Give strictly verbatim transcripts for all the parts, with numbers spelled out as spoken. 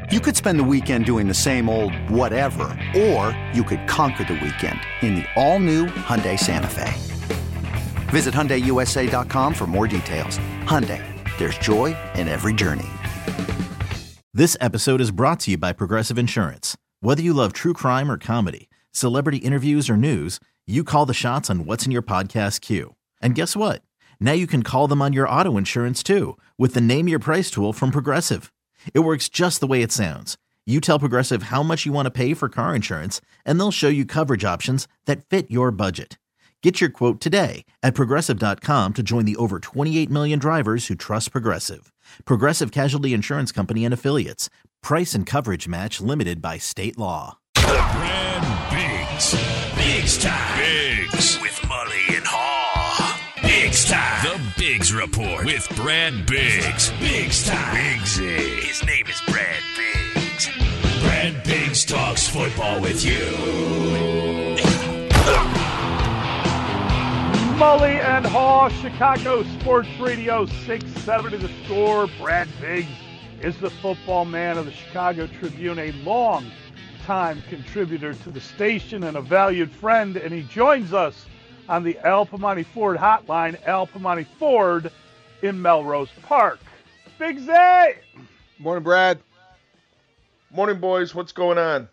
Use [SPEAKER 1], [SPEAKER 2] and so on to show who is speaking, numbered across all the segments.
[SPEAKER 1] You could spend the weekend doing the same old whatever, or you could conquer the weekend in the all-new Hyundai Santa Fe. Visit Hyundai U S A dot com for more details. Hyundai, there's joy in every journey.
[SPEAKER 2] This episode is brought to you by Progressive Insurance. Whether you love true crime or comedy, celebrity interviews or news, you call the shots on what's in your podcast queue. And guess what? Now you can call them on your auto insurance too with the Name Your Price tool from Progressive. It works just the way it sounds. You tell Progressive how much you want to pay for car insurance, and they'll show you coverage options that fit your budget. Get your quote today at Progressive dot com to join the over twenty-eight million drivers who trust Progressive. Progressive Casualty Insurance Company and Affiliates. Price and coverage match limited by state law.
[SPEAKER 3] Brad Biggs. Biggs time. Biggs. With Mully and Haw. Biggs time. The Biggs Report with Brad Biggs. Biggs time. Biggsy. His name is Brad Biggs. Brad Biggs talks football with you.
[SPEAKER 4] Mully and Haw, Chicago Sports Radio, six seventy The Score. Brad Biggs is the football man of the Chicago Tribune, a long-time contributor to the station and a valued friend, and he joins us on the Al Piemonte Ford hotline, Al Piemonte Ford in Melrose Park. Biggsy!
[SPEAKER 5] Morning, Brad. Morning, boys. What's going on?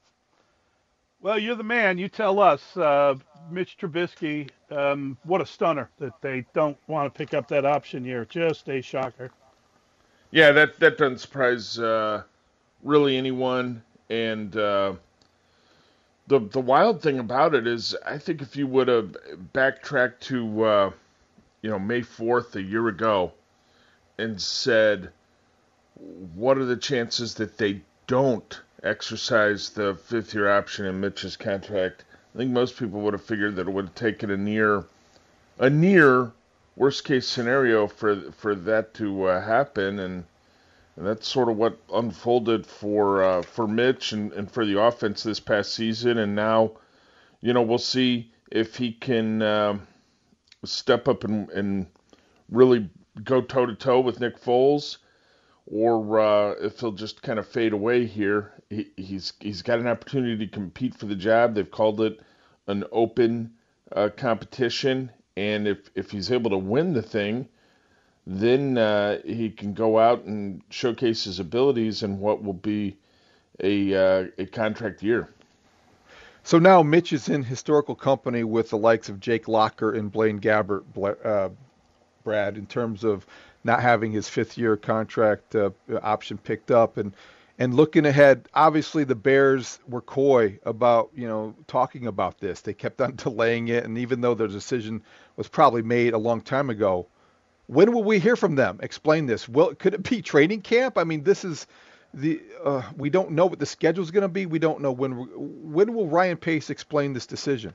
[SPEAKER 4] Well, you're the man. You tell us. Uh, Mitch Trubisky, um, what a stunner that they don't want to pick up that option year. Just a shocker.
[SPEAKER 5] Yeah, that, that doesn't surprise uh, really anyone. And uh, the the wild thing about it is, I think if you would have backtracked to uh, you know May fourth a year ago and said, what are the chances that they don't exercise the fifth-year option in Mitch's contract, I think most people would have figured that it would have taken a near, a near worst-case scenario for for that to uh, happen, and, and that's sort of what unfolded for uh, for Mitch and, and for the offense this past season. And now, you know, we'll see if he can uh, step up and, and really go toe-to-toe with Nick Foles, or uh, if he'll just kind of fade away here. He, he's he's got an opportunity to compete for the job. They've called it an open uh, competition, and if, if he's able to win the thing, then uh, he can go out and showcase his abilities in what will be a uh, a contract year.
[SPEAKER 6] So now Mitch is in historical company with the likes of Jake Locker and Blaine Gabbert, uh, Brad, in terms of not having his fifth-year contract uh, option picked up. And And looking ahead, obviously the Bears were coy about, you know, talking about this. They kept on delaying it, and even though their decision was probably made a long time ago, when will we hear from them? Explain this. Will could it be training camp? I mean, this is the uh, we don't know what the schedule is going to be. We don't know when. When will Ryan Pace explain this decision?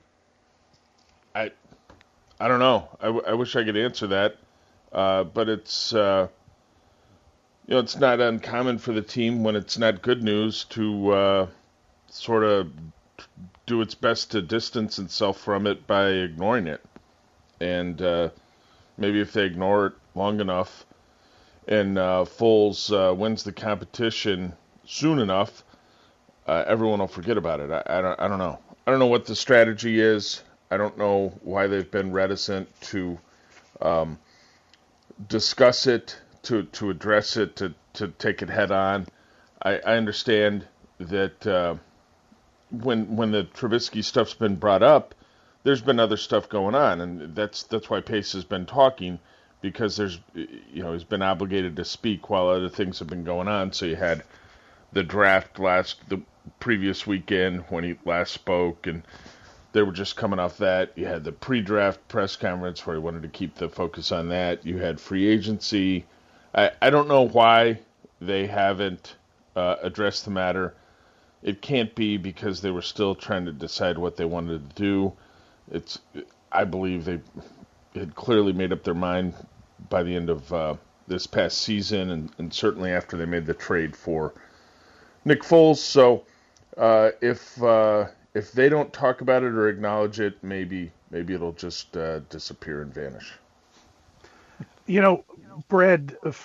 [SPEAKER 5] I, I don't know. I, w- I wish I could answer that, uh, but it's. Uh... You know, it's not uncommon for the team when it's not good news to uh, sort of do its best to distance itself from it by ignoring it. And uh, maybe if they ignore it long enough and uh, Foles uh, wins the competition soon enough, uh, everyone will forget about it. I, I, don't, I don't know. I don't know what the strategy is. I don't know why they've been reticent to um, discuss it, to to address it, to, to take it head on. I, I understand that uh, when when the Trubisky stuff's been brought up, there's been other stuff going on, and that's that's why Pace has been talking, because there's you know he's been obligated to speak while other things have been going on. So you had the draft last the previous weekend when he last spoke, and they were just coming off that. You had the pre-draft press conference where he wanted to keep the focus on that. You had free agency. I, I don't know why they haven't uh, addressed the matter. It can't be because they were still trying to decide what they wanted to do. It's, I believe they had clearly made up their mind by the end of uh, this past season, and, and certainly after they made the trade for Nick Foles. So uh, if uh, if they don't talk about it or acknowledge it, maybe maybe it'll just uh, disappear and vanish.
[SPEAKER 4] You know, Brad,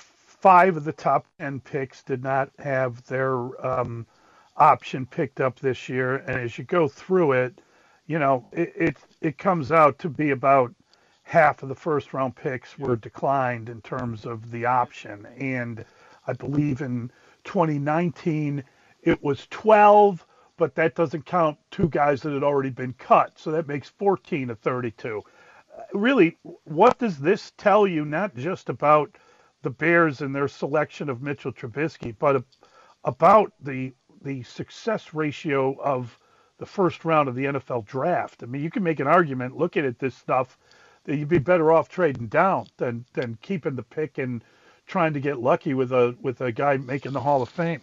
[SPEAKER 4] five of the top ten picks did not have their um, option picked up this year. And as you go through it, you know, it, it, it comes out to be about half of the first round picks were declined in terms of the option. And I believe in twenty nineteen, it was twelve, but that doesn't count two guys that had already been cut. So that makes fourteen of thirty-two. Uh, really, what does this tell you, not just about the Bears and their selection of Mitchell Trubisky, but about the the success ratio of the first round of the N F L draft? I mean, you can make an argument looking at this stuff that you'd be better off trading down than than keeping the pick and trying to get lucky with a with a guy making the Hall of Fame.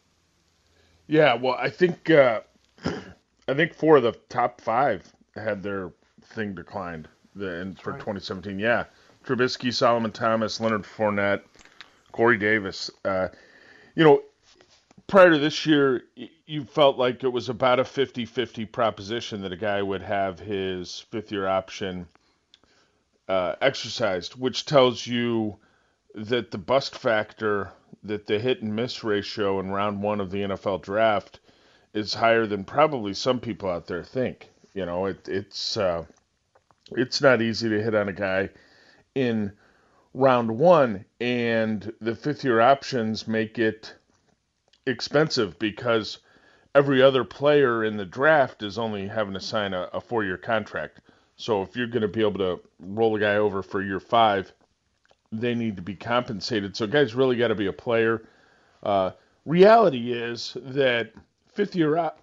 [SPEAKER 5] Yeah, well, I think uh, I think four of the top five had their thing declined the, and for right. twenty seventeen. Yeah, Trubisky, Solomon Thomas, Leonard Fournette, Corey Davis. Uh, you know, prior to this year, you felt like it was about a fifty-fifty proposition that a guy would have his fifth-year option uh, exercised, which tells you that the bust factor, that the hit and miss ratio in round one of the N F L draft is higher than probably some people out there think. You know, it, it's uh, it's not easy to hit on a guy in round one, and the fifth-year options make it expensive because every other player in the draft is only having to sign a, a four-year contract. So if you're going to be able to roll a guy over for year five, they need to be compensated. So guys really got to be a player. Uh, reality is that fifth-year op-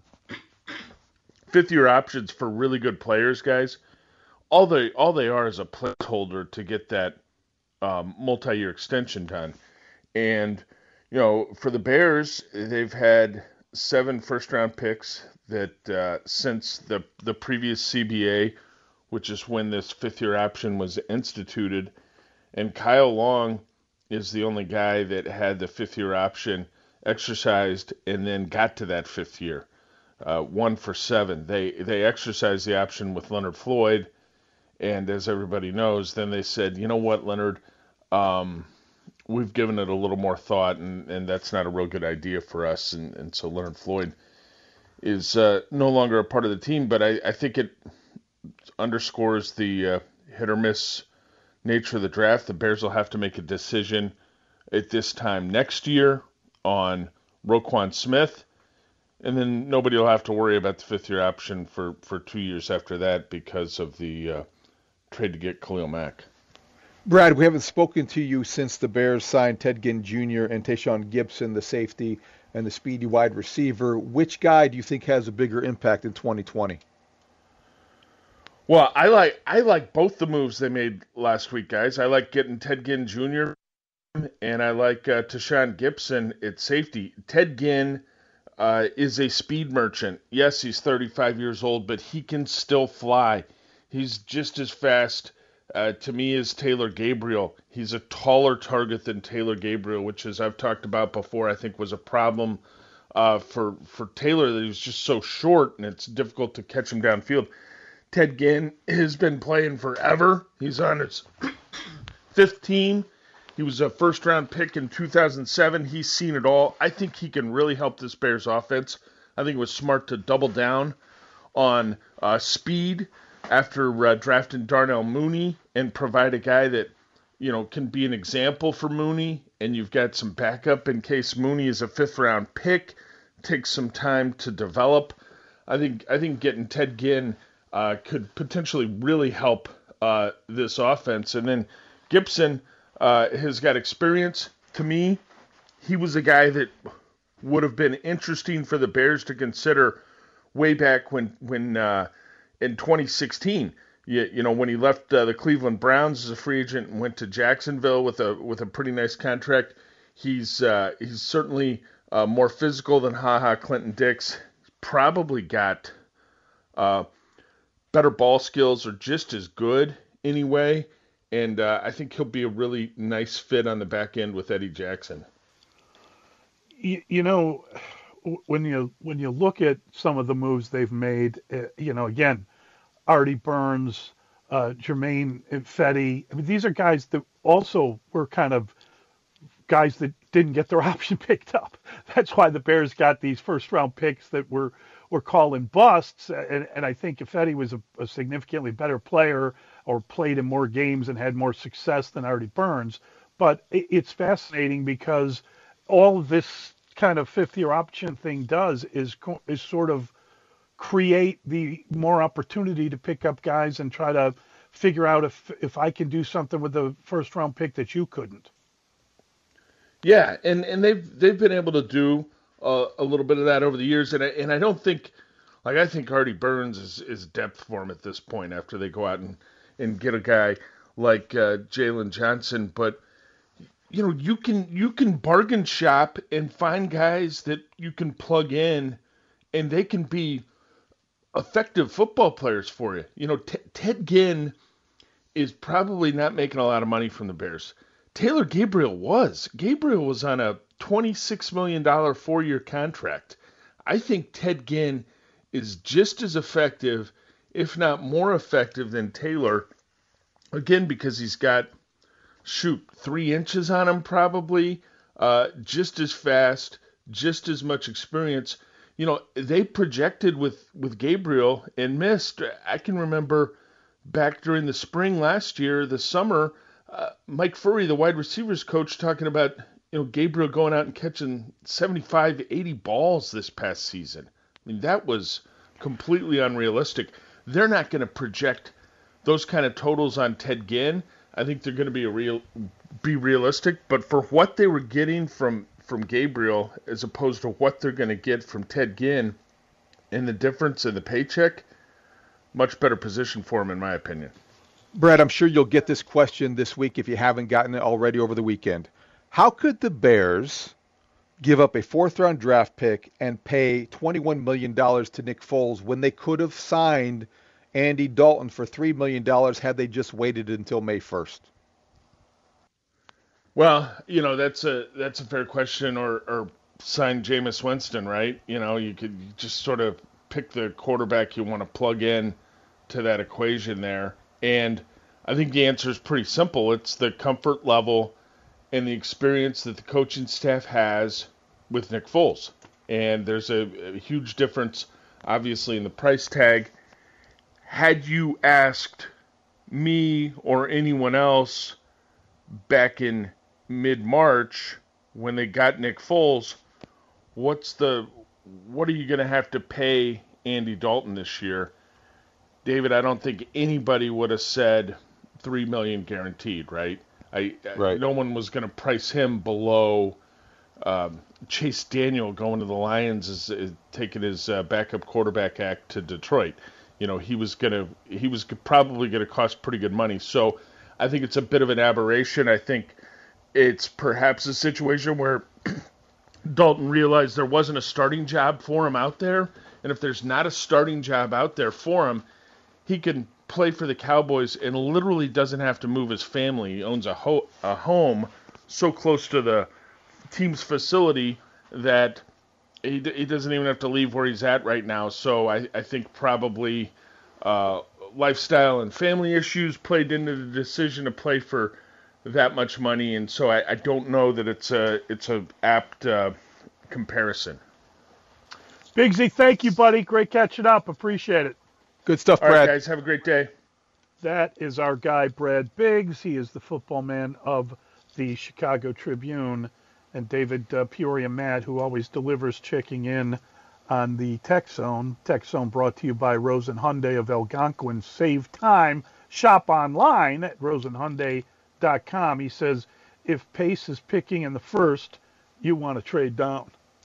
[SPEAKER 5] fifth-year options for really good players, guys, all they all they are is a placeholder to get that um, multi-year extension done. And you know, for the Bears, they've had seven first-round picks that uh, since the the previous C B A, which is when this fifth-year option was instituted. And Kyle Long is the only guy that had the fifth-year option exercised and then got to that fifth year, uh, one for seven. They they exercised the option with Leonard Floyd, and as everybody knows, then they said, you know what, Leonard, um, we've given it a little more thought, and, and that's not a real good idea for us. And, and so Leonard Floyd is uh, no longer a part of the team, but I, I think it underscores the uh, hit or miss nature of the draft. The Bears will have to make a decision at this time next year on Roquan Smith, and then nobody will have to worry about the fifth-year option for, for two years after that because of the uh, trade to get Khalil Mack.
[SPEAKER 6] Brad, we haven't spoken to you since the Bears signed Ted Ginn Junior and Tayshaun Gibson, the safety, and the speedy wide receiver. Which guy do you think has a bigger impact in twenty twenty?
[SPEAKER 5] Well, I like I like both the moves they made last week, guys. I like getting Ted Ginn Junior and I like uh, Tayshaun Gibson at safety. Ted Ginn uh, is a speed merchant. Yes, he's thirty-five years old, but he can still fly. He's just as fast uh, to me as Taylor Gabriel. He's a taller target than Taylor Gabriel, which, as I've talked about before, I think was a problem uh, for for Taylor, that he was just so short and it's difficult to catch him downfield. Ted Ginn has been playing forever. He's on his fifth team. He was a first-round pick in two thousand seven. He's seen it all. I think he can really help this Bears offense. I think it was smart to double down on uh, speed after uh, drafting Darnell Mooney and provide a guy that, you know, can be an example for Mooney. And you've got some backup in case Mooney is a fifth-round pick. Takes some time to develop. I think I think getting Ted Ginn Uh, could potentially really help uh, this offense. And then Gibson uh, has got experience. To me, he was a guy that would have been interesting for the Bears to consider way back when, when uh, in twenty sixteen. You, you know, when he left uh, the Cleveland Browns as a free agent and went to Jacksonville with a with a pretty nice contract. He's uh, he's certainly uh, more physical than Ha Ha Clinton-Dix. He's probably got Uh, better ball skills, are just as good anyway, and uh, I think he'll be a really nice fit on the back end with Eddie Jackson.
[SPEAKER 4] You, you know, when you when you look at some of the moves they've made, uh, you know, again, Artie Burns, uh, Jermaine Fetty, I mean, these are guys that also were kind of guys that didn't get their option picked up. That's why the Bears got these first-round picks that were, were calling busts. And, and I think if Eddie was a, a significantly better player or played in more games and had more success than Artie Burns. But it, it's fascinating because all of this kind of fifth-year option thing does is is sort of create the more opportunity to pick up guys and try to figure out if if I can do something with the first round pick that you couldn't.
[SPEAKER 5] Yeah, and, and they've they've been able to do uh, a little bit of that over the years, and I, and I don't think, like I think Artie Burns is, is depth for him at this point after they go out and, and get a guy like uh, Jalen Johnson, but you know you can you can bargain shop and find guys that you can plug in, and they can be effective football players for you. You know, T- Ted Ginn is probably not making a lot of money from the Bears. Taylor Gabriel was. Gabriel was on a twenty-six million dollars four-year contract. I think Ted Ginn is just as effective, if not more effective than Taylor. Again, because he's got, shoot, three inches on him probably, uh, just as fast, just as much experience. You know, they projected with, with Gabriel and missed. I can remember back during the spring last year, the summer, uh, Mike Furry, the wide receivers coach, talking about, you know, Gabriel going out and catching seventy-five, eighty balls this past season. I mean, that was completely unrealistic. They're not going to project those kind of totals on Ted Ginn. I think they're going to be a real, be realistic, but for what they were getting from from Gabriel as opposed to what they're going to get from Ted Ginn and the difference in the paycheck, much better position for him in my opinion.
[SPEAKER 6] Brad, I'm sure you'll get this question this week if you haven't gotten it already over the weekend. How could the Bears give up a fourth-round draft pick and pay twenty-one million dollars to Nick Foles when they could have signed Andy Dalton for three million dollars had they just waited until May first?
[SPEAKER 5] Well, you know, that's a that's a fair question, or, or sign Jameis Winston, right? You know, you could just sort of pick the quarterback you want to plug in to that equation there. And I think the answer is pretty simple. It's the comfort level and the experience that the coaching staff has with Nick Foles. And there's a, a huge difference, obviously, in the price tag. Had you asked me or anyone else back in mid-March when they got Nick Foles, what's the what are you going to have to pay Andy Dalton this year? David, I don't think anybody would have said three million dollars guaranteed, right? I,
[SPEAKER 6] right.
[SPEAKER 5] No one was going to price him below um, Chase Daniel going to the Lions, is, is taking his uh, backup quarterback act to Detroit. You know, he was going to he was probably going to cost pretty good money. So I think it's a bit of an aberration. I think it's perhaps a situation where Dalton realized there wasn't a starting job for him out there. And if there's not a starting job out there for him, he can play for the Cowboys and literally doesn't have to move his family. He owns a, ho- a home so close to the team's facility that he, d- he doesn't even have to leave where he's at right now. So I, I think probably uh, lifestyle and family issues played into the decision to play for that much money. And so I, I don't know that it's a it's a apt uh, comparison.
[SPEAKER 4] Bigsy, thank you, buddy. Great catching up. Appreciate it.
[SPEAKER 6] Good stuff, Brad.
[SPEAKER 5] All right, guys, have a great day.
[SPEAKER 4] That is our guy, Brad Biggs. He is the football man of the Chicago Tribune. And David uh, Peoria Matt, who always delivers, checking in on the Tech Zone. Tech Zone brought to you by Rosen Hyundai of Algonquin. Save time. Shop online at rosen hyundai dot com. He says, if Pace is picking in the first, you want to trade down.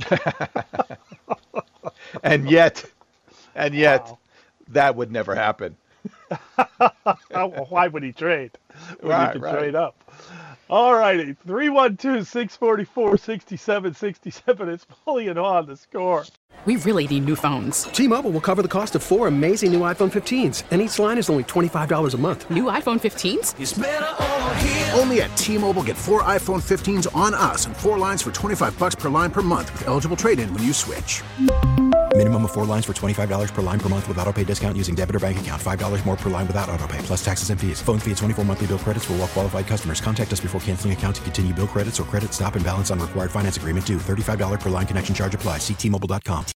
[SPEAKER 6] and yet, and yet,
[SPEAKER 4] Wow.
[SPEAKER 6] that would never happen.
[SPEAKER 4] Why would he trade when
[SPEAKER 6] Right,
[SPEAKER 4] he could
[SPEAKER 6] right.
[SPEAKER 4] trade up? All righty, three one two, six four four, six seven six seven. It's Paulie and on the score.
[SPEAKER 7] We really need new phones.
[SPEAKER 8] T-Mobile will cover the cost of four amazing new iPhone fifteens, and each line is only twenty-five dollars a month.
[SPEAKER 7] New iPhone fifteens?
[SPEAKER 3] It's better over here.
[SPEAKER 9] Only at T-Mobile, get four iPhone fifteens on us and four lines for twenty-five bucks per line per month with eligible trade-in when you switch.
[SPEAKER 8] Minimum of four lines for twenty-five dollars per line per month with autopay discount using debit or bank account. five dollars more per line without autopay, plus taxes and fees. Phone fee at twenty-four monthly bill credits for well qualified customers. Contact us before canceling account to continue bill credits or credit stop and balance on required finance agreement due. thirty-five dollars per line connection charge applies. See T Mobile dot com.